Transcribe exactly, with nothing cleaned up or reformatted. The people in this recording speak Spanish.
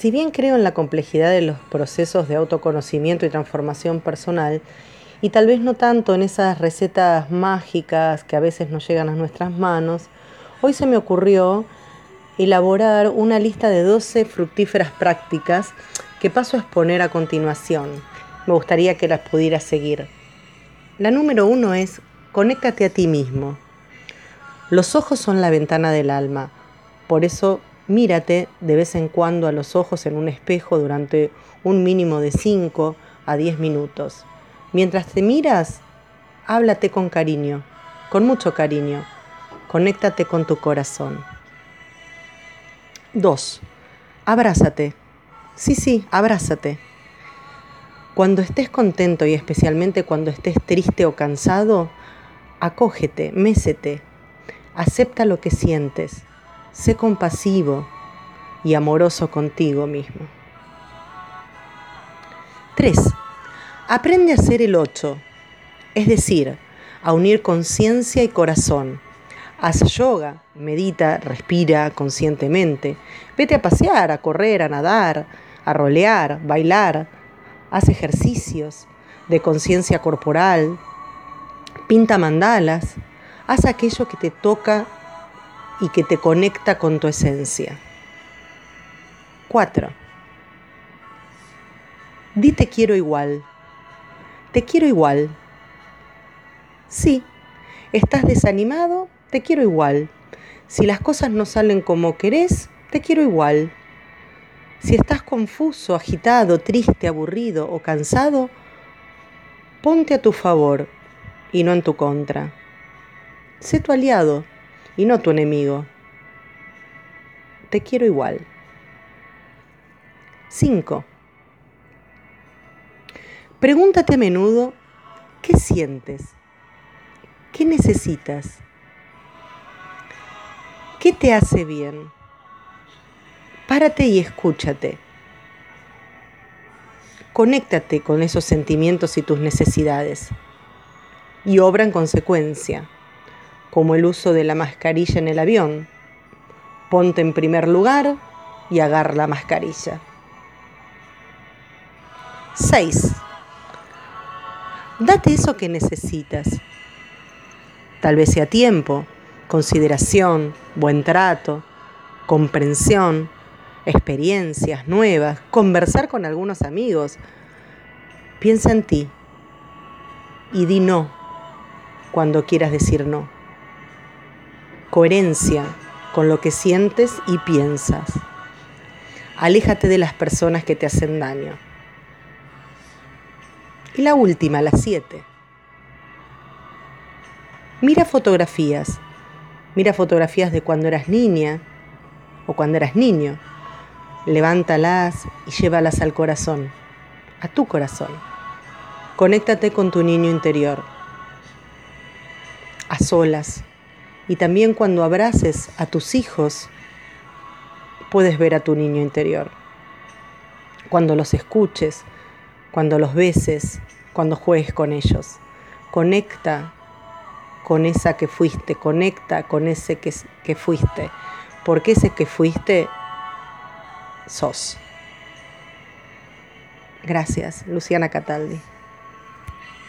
Si bien creo en la complejidad de los procesos de autoconocimiento y transformación personal, y tal vez no tanto en esas recetas mágicas que a veces nos llegan a nuestras manos, hoy se me ocurrió elaborar una lista de doce fructíferas prácticas que paso a exponer a continuación. Me gustaría que las pudieras seguir. La número uno es: conéctate a ti mismo. Los ojos son la ventana del alma, por eso mírate de vez en cuando a los ojos en un espejo durante un mínimo de cinco a diez minutos. Mientras te miras, háblate con cariño, con mucho cariño. Conéctate con tu corazón. dos. Abrázate. Sí, sí, abrázate. Cuando estés contento y especialmente cuando estés triste o cansado, acógete, mécete. Acepta lo que sientes. Sé compasivo y amoroso contigo mismo. tres. Aprende a ser el ocho, es decir, a unir conciencia y corazón. Haz yoga, medita, respira conscientemente. Vete a pasear, a correr, a nadar, a rolear, bailar. Haz ejercicios de conciencia corporal. Pinta mandalas. Haz aquello que te toca y que te conecta con tu esencia. cuatro. Di te quiero igual. Te quiero igual. Sí, estás desanimado, te quiero igual. Si las cosas no salen como querés, te quiero igual. Si estás confuso, agitado, triste, aburrido o cansado, ponte a tu favor y no en tu contra. Sé tu aliado y no tu enemigo. Te quiero igual. cinco. Pregúntate a menudo, ¿qué sientes? ¿Qué necesitas? ¿Qué te hace bien? Párate y escúchate. Conéctate con esos sentimientos y tus necesidades y obra en consecuencia, como el uso de la mascarilla en el avión. Ponte en primer lugar y agarra la mascarilla. seis. Date eso que necesitas. Tal vez sea tiempo, consideración, buen trato, comprensión, experiencias nuevas, conversar con algunos amigos. Piensa en ti y di no cuando quieras decir no. Coherencia con lo que sientes y piensas. Aléjate de las personas que te hacen daño. Y la última, la siete. Mira fotografías. Mira fotografías de cuando eras niña o cuando eras niño. Levántalas y llévalas al corazón, a tu corazón. Conéctate con tu niño interior, a solas. Y también cuando abraces a tus hijos, puedes ver a tu niño interior. Cuando los escuches, cuando los beses, cuando juegues con ellos. Conecta con esa que fuiste, conecta con ese que, que fuiste, porque ese que fuiste sos. Gracias, Luciana Cataldi.